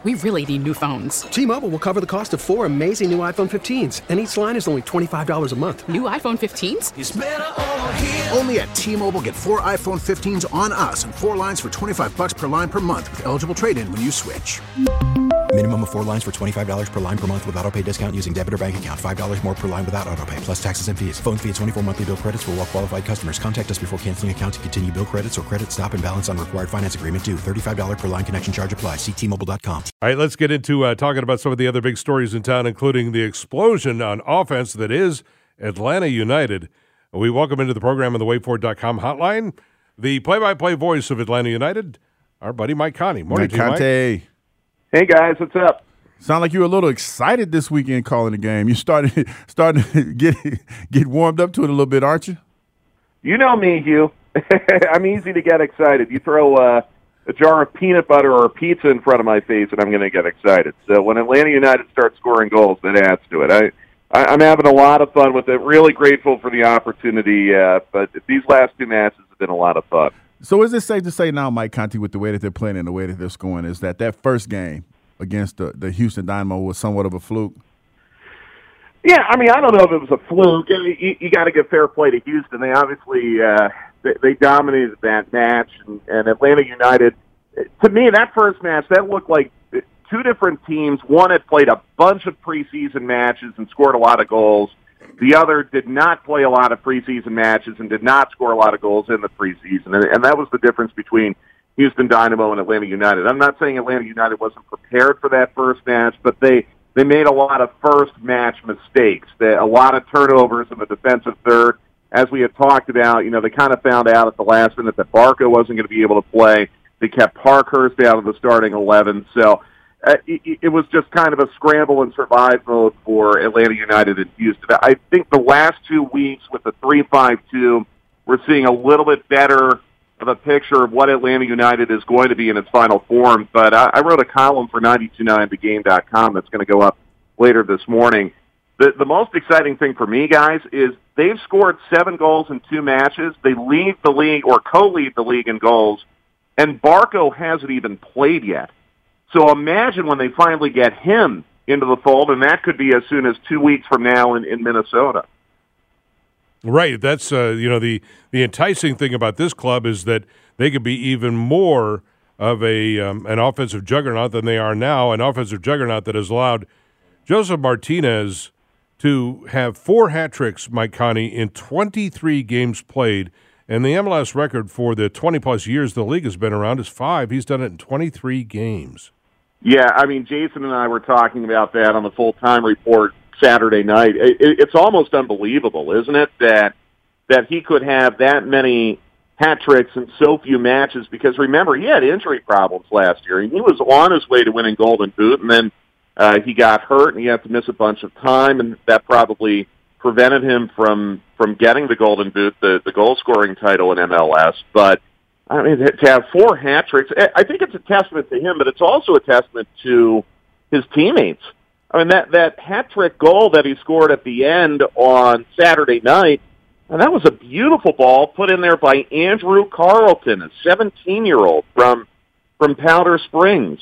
We really need new phones. T-Mobile will cover the cost of 4 amazing new iPhone 15s, and each line is only $25 a month. New iPhone 15s? It's better over here. Only at T-Mobile, get 4 iPhone 15s on us and 4 lines for $25 per line per month with eligible trade-in when you switch. Minimum of 4 lines for $25 per line per month with autopay discount using debit or bank account. $5 more per line without autopay, plus taxes and fees. Phone fee at 24 monthly bill credits for well-qualified customers. Contact us before canceling account to continue bill credits or credit stop and balance on required finance agreement due. $35 per line connection charge applies. See T-Mobile.com. All right, let's get into talking about some of the other big stories in town, including the explosion on offense that is Atlanta United. We welcome into the program on the WadeFord.com hotline the play-by-play voice of Atlanta United, our buddy Mike Conti. Morning to you, Mike. Hey, guys, what's up? Sound like you were a little excited this weekend calling the game. You starting to get warmed up to it a little bit, aren't you? You know me, Hugh. I'm easy to get excited. You throw a jar of peanut butter or a pizza in front of my face, and I'm going to get excited. So when Atlanta United starts scoring goals, that adds to it. I'm having a lot of fun with it. Really grateful for the opportunity, but these last 2 matches have been a lot of fun. So is it safe to say now, Mike Conti, with the way that they're playing and the way that they're scoring, is that first game against the Houston Dynamo was somewhat of a fluke? Yeah, I mean, I don't know if it was a fluke. You got to give fair play to Houston. They obviously they dominated that match, and Atlanta United, to me, that first match, that looked like 2 different teams. One had played a bunch of preseason matches and scored a lot of goals. The other did not play a lot of preseason matches and did not score a lot of goals in the preseason, and that was the difference between Houston Dynamo and Atlanta United. I'm not saying Atlanta United wasn't prepared for that first match, but they made a lot of first-match mistakes. A lot of turnovers in the defensive third. As we had talked about, they kind of found out at the last minute that Barco wasn't going to be able to play. They kept Parkhurst out of the starting 11. So it was just kind of a scramble and survive mode for Atlanta United and Houston. I think the last 2 weeks with the 3-5-2, we're seeing a little bit better of a picture of what Atlanta United is going to be in its final form. But I wrote a column for 929thegame.com that's going to go up later this morning. The most exciting thing for me, guys, is they've scored 7 goals in 2 matches. They lead the league or co-lead the league in goals, and Barco hasn't even played yet. So imagine when they finally get him into the fold, and that could be as soon as 2 weeks from now in Minnesota. Right. That's the enticing thing about this club is that they could be even more of an offensive juggernaut than they are now, an offensive juggernaut that has allowed Joseph Martinez to have 4 hat tricks, Mike Conti, in 23 games played, and the MLS record for the 20-plus years the league has been around is 5. He's done it in 23 games. Yeah, I mean, Jason and I were talking about that on the full-time report Saturday night. It's almost unbelievable, isn't it, that he could have that many hat tricks in so few matches? Because remember, he had injury problems last year, and he was on his way to winning Golden Boot, and then he got hurt, and he had to miss a bunch of time, and that probably prevented him from getting the Golden Boot, the goal-scoring title in MLS. But I mean, to have 4 hat tricks, I think it's a testament to him, but it's also a testament to his teammates. I mean, that hat-trick goal that he scored at the end on Saturday night, and that was a beautiful ball put in there by Andrew Carlton, a 17-year-old from Powder Springs.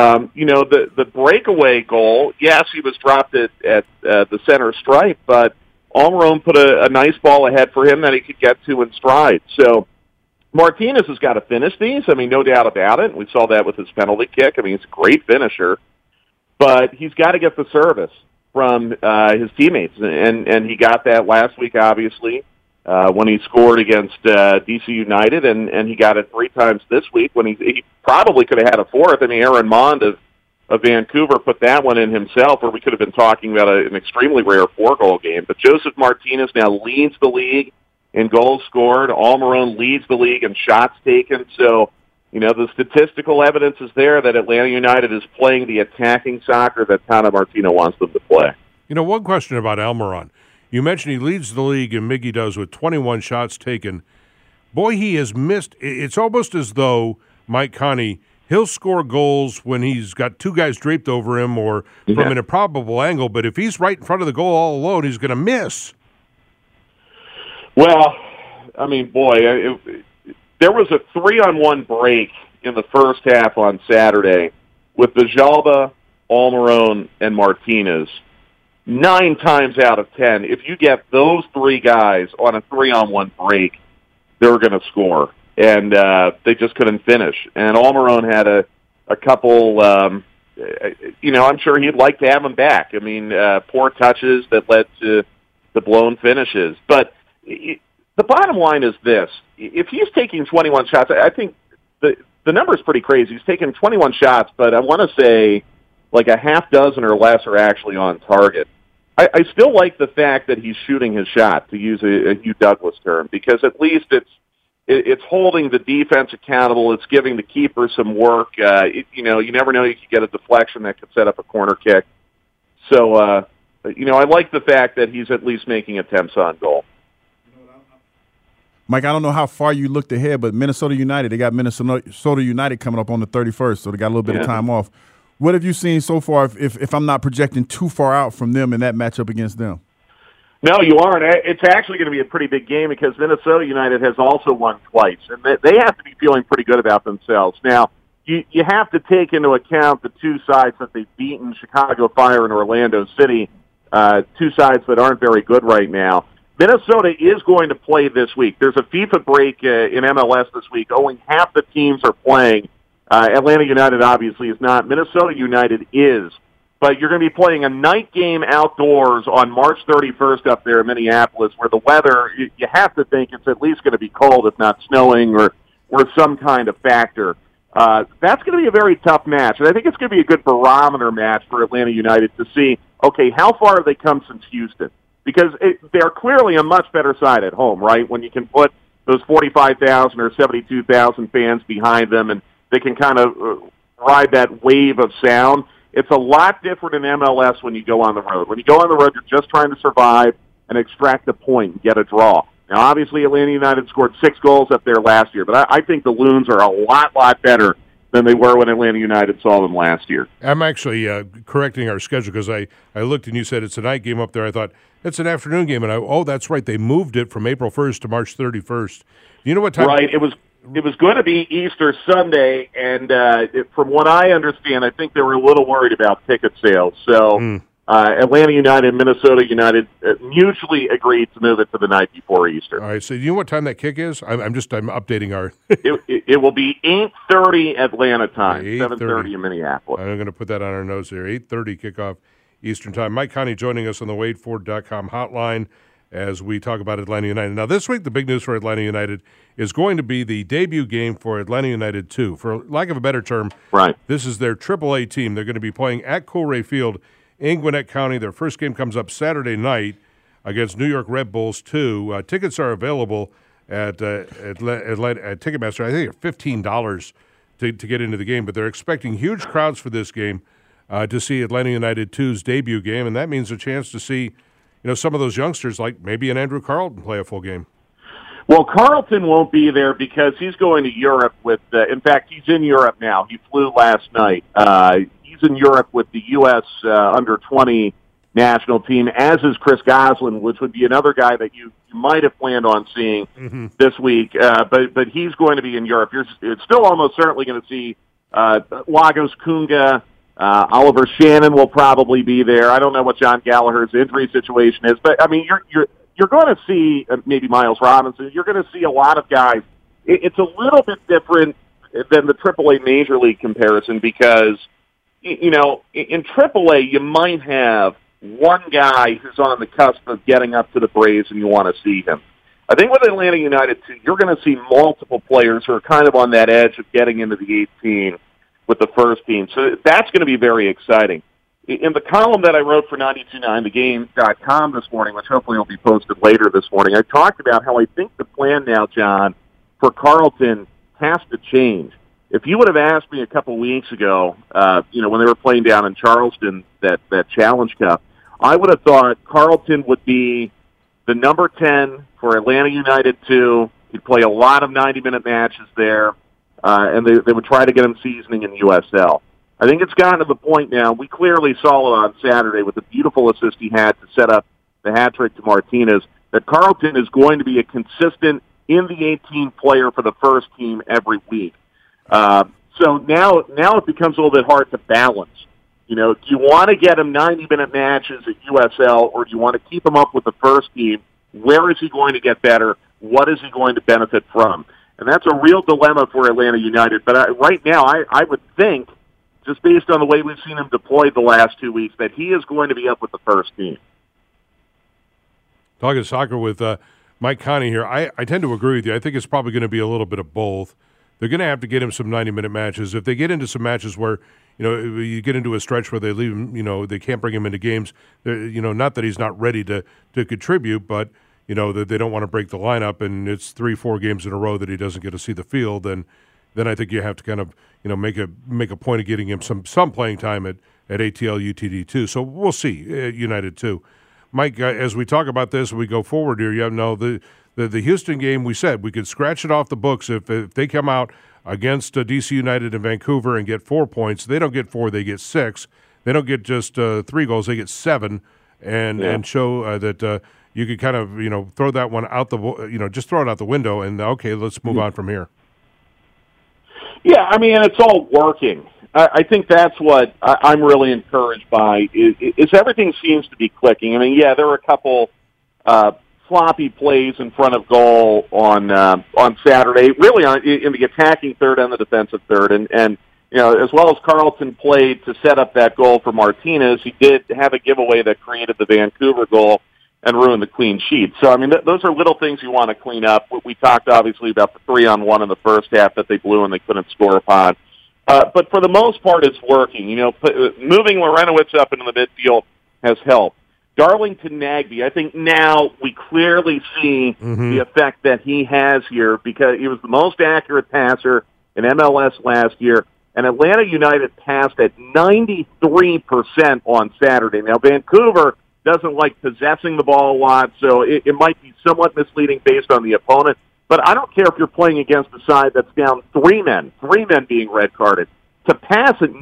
The breakaway goal, yes, he was dropped at the center stripe, but Almiron put a nice ball ahead for him that he could get to in stride. So Martinez has got to finish these. I mean, no doubt about it. We saw that with his penalty kick. I mean, he's a great finisher. But he's got to get the service from his teammates, and he got that last week, obviously, when he scored against DC United, and he got it 3 times this week when he probably could have had a 4th. I mean, Aaron Mond of Vancouver put that one in himself, or we could have been talking about an extremely rare 4-goal game. But Joseph Martinez now leads the league in goals scored. Almiron leads the league in shots taken. So, the statistical evidence is there that Atlanta United is playing the attacking soccer that Tata Martino wants them to play. One question about Almiron. You mentioned he leads the league, and Miggy does, with 21 shots taken. Boy, he has missed. It's almost as though Mike Conti, he'll score goals when he's got 2 guys draped over him or from an improbable angle, but if he's right in front of the goal all alone, he's going to miss. Well, I mean, boy, there was a 3-on-1 break in the first half on Saturday with Villalba, Almiron, and Martinez, 9 times out of 10, if you get those 3 guys on a 3-on-1 break, they're going to score. And they just couldn't finish. And Almiron had a couple, I'm sure he'd like to have him back. I mean, poor touches that led to the blown finishes. But the bottom line is this. If he's taking 21 shots, I think the number is pretty crazy. He's taking 21 shots, but I want to say like a half dozen or less are actually on target. I still like the fact that he's shooting his shot, to use a Hugh Douglas term, because at least it's holding the defense accountable. It's giving the keeper some work. You never know. You could get a deflection that could set up a corner kick. So, I like the fact that he's at least making attempts on goal. Mike, I don't know how far you looked ahead, but Minnesota United, they got Minnesota United coming up on the 31st, so they got a little bit of time off. What have you seen so far, if I'm not projecting too far out from them in that matchup against them? No, you aren't. It's actually going to be a pretty big game because Minnesota United has also won twice, and they have to be feeling pretty good about themselves. Now, you have to take into account the 2 sides that they've beaten, Chicago Fire and Orlando City, 2 sides that aren't very good right now. Minnesota is going to play this week. There's a FIFA break in MLS this week. Only half the teams are playing. Atlanta United obviously is not. Minnesota United is. But you're going to be playing a night game outdoors on March 31st up there in Minneapolis, where the weather, you have to think it's at least going to be cold, if not snowing, or some kind of factor. That's going to be a very tough match. And I think it's going to be a good barometer match for Atlanta United to see, okay, how far have they come since Houston? Because they're clearly a much better side at home, right? When you can put those 45,000 or 72,000 fans behind them and they can kind of ride that wave of sound. It's a lot different in MLS when you go on the road. When you go on the road, you're just trying to survive and extract a point and get a draw. Now, obviously, Atlanta United scored 6 goals up there last year, but I think the Loons are a lot better than they were when Atlanta United saw them last year. I'm actually correcting our schedule because I looked and you said it's a night game up there. I thought it's an afternoon game, and that's right. They moved it from April 1st to March 31st. Do you know what time? Right. It was going to be Easter Sunday, and from what I understand, I think they were a little worried about ticket sales. So Atlanta United and Minnesota United mutually agreed to move it to the night before Easter. All right. So you know what time that kick is? I'm updating our. it will be 8:30 Atlanta time, 7:30 in Minneapolis. I'm going to put that on our notes here. 8:30 kickoff Eastern time. Mike Conti joining us on the WadeFord.com hotline as we talk about Atlanta United. Now, this week, the big news for Atlanta United is going to be the debut game for Atlanta United 2. For lack of a better term, right. This is their AAA team. They're going to be playing at Coolray Field in Gwinnett County. Their first game comes up Saturday night against New York Red Bulls 2. Tickets are available at Ticketmaster. I think they're $15 to get into the game, but they're expecting huge crowds for this game to see Atlanta United 2's debut game, and that means a chance to see some of those youngsters, like maybe an Andrew Carlton, play a full game. Well, Carlton won't be there because he's going to Europe with, in fact, he's in Europe now. He flew last night. He's in Europe with the U.S. under-20 national team, as is Chris Goslin, which would be another guy that you might have planned on seeing this week. But he's going to be in Europe. You're still almost certainly going to see Lagos Kunga. Oliver Shannon will probably be there. I don't know what John Gallagher's injury situation is, but I mean, you're going to see maybe Miles Robinson. You're going to see a lot of guys. It's a little bit different than the AAA Major League comparison because, in AAA you might have one guy who's on the cusp of getting up to the Braves and you want to see him. I think with Atlanta United, too, you're going to see multiple players who are kind of on that edge of getting into the 18 with the first team. So that's going to be very exciting. In the column that I wrote for 929thegame.com this morning, which hopefully will be posted later this morning, I talked about how I think the plan now, John, for Carlton has to change. If you would have asked me a couple weeks ago, when they were playing down in Charleston, that Challenge Cup, I would have thought Carlton would be the number 10 for Atlanta United 2. He'd play a lot of 90-minute matches there. And they would try to get him seasoning in USL. I think it's gotten to the point now, we clearly saw it on Saturday with the beautiful assist he had to set up the hat trick to Martinez, that Carlton is going to be a consistent in the 18 player for the first team every week. So now it becomes a little bit hard to balance. You know, do you want to get him 90-minute matches at USL, or do you want to keep him up with the first team? Where is he going to get better? What is he going to benefit from? And that's a real dilemma for Atlanta United. But right now, I would think, just based on the way we've seen him deployed the last 2 weeks, that he is going to be up with the first team. Talking soccer with Mike Connie here, I tend to agree with you. I think it's probably going to be a little bit of both. They're going to have to get him some 90-minute matches. If they get into some matches where, you know, you get into a stretch where they leave him, you know, they can't bring him into games, you know, not that he's not ready to contribute, but, you know, that they don't want to break the lineup, and it's 3-4 games in a row that he doesn't get to see the field, then I think you have to kind of, you know, make a point of getting him some playing time at ATL UTD too. So we'll see, United too. Mike, as we talk about this, we go forward here. You know, the Houston game, we said we could scratch it off the books if they come out against DC United and Vancouver and get 4 points. They don't get 4, they get 6. They don't get just 3 goals, they get 7, and show that you could kind of, you know, throw that one out just throw it out the window and okay, let's move on from here. Yeah, I mean, it's all working. I think that's what I'm really encouraged by is everything seems to be clicking. I mean, yeah, there were a couple sloppy plays in front of goal on Saturday, really in the attacking third and the defensive third, and you know, as well as Carlton played to set up that goal for Martinez, he did have a giveaway that created the Vancouver goal and ruined the clean sheet. So, I mean, those are little things you want to clean up. We talked, obviously, about the 3-on-1 in the first half that they blew and they couldn't score upon. But for the most part, it's working. You know, moving Larentowicz up into the midfield has helped. Darlington Nagbe, I think now we clearly see the effect that he has here because he was the most accurate passer in MLS last year, and Atlanta United passed at 93% on Saturday. Now, Vancouver doesn't like possessing the ball a lot, so it might be somewhat misleading based on the opponent. But I don't care if you're playing against a side that's down 3 men being red-carded. To pass at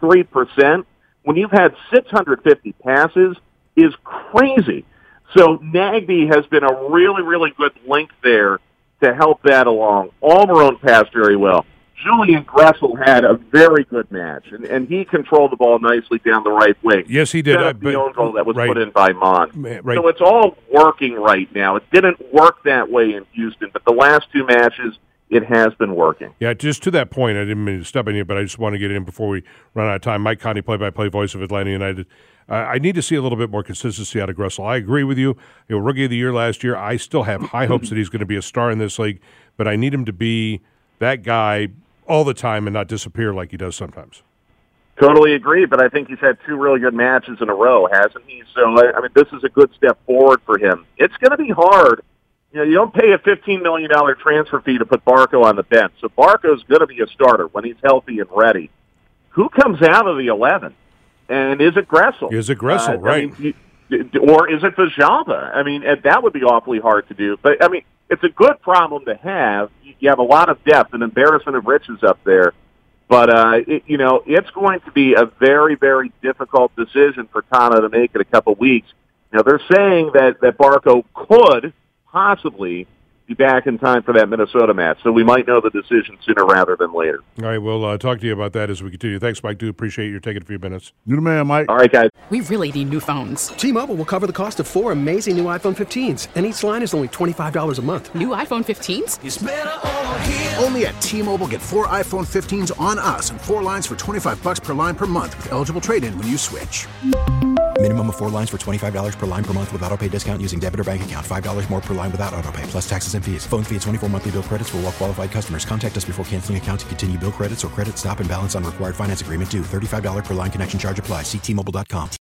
93% when you've had 650 passes is crazy. So Nagbe has been a really, really good link there to help that along. Almiron passed very well. Julian Gressel had a very good match, and he controlled the ball nicely down the right wing. Yes, he did. The own goal that was put in by Mon. Right. So it's all working right now. It didn't work that way in Houston, but the last 2 matches, it has been working. Yeah, just to that point, I didn't mean to step on you, but I just want to get in before we run out of time. Mike Connie, play-by-play voice of Atlanta United. I need to see a little bit more consistency out of Gressel. I agree with you. Rookie of the Year last year. I still have high hopes that he's going to be a star in this league, but I need him to be that guy all the time and not disappear like he does sometimes. Totally agree, but I think he's had 2 really good matches in a row, hasn't he? So, I mean, this is a good step forward for him. It's going to be hard. You know, you don't pay a $15 million transfer fee to put Barco on the bench, so Barco's going to be a starter when he's healthy and ready. Who comes out of the 11? And is it Gressel? Is it Gressel, right? I mean, or is it Villalba? I mean, that would be awfully hard to do. But, I mean, it's a good problem to have. You have a lot of depth, an embarrassment of riches up there. But, it's going to be a very, very difficult decision for Tana to make in a couple of weeks. Now, they're saying that Barco could possibly be back in time for that Minnesota match. So we might know the decision sooner rather than later. All right, we'll talk to you about that as we continue. Thanks, Mike. Do appreciate you taking a few minutes. You're the man, Mike. All right, guys. We really need new phones. T-Mobile will cover the cost of 4 amazing new iPhone 15s, and each line is only $25 a month. New iPhone 15s? It's better over here. Only at T-Mobile, get 4 iPhone 15s on us and 4 lines for $25 per line per month with eligible trade-in when you switch. Minimum of 4 lines for $25 per line per month with autopay discount using debit or bank account. $5 more per line without autopay, plus taxes and fees. Phone fee at 24 monthly bill credits for well-qualified customers. Contact us before canceling account to continue bill credits or credit stop and balance on required finance agreement due. $35 per line connection charge applies. See T-Mobile.com.